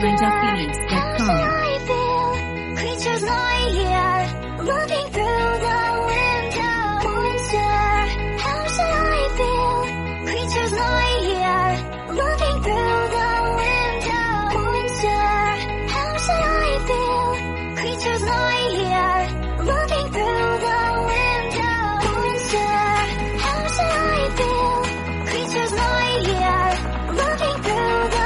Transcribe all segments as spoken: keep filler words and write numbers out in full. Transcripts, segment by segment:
ninja phoenix dot com. I feel creatures lie here, looking through the window. Monster, how should I feel? Creatures lie here, looking through the window. Monster, how should I feel? Creatures lie here, looking through the window. Monster, how should I feel? Creatures lie here, looking through the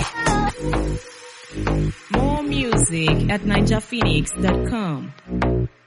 at ninja phoenix dot com.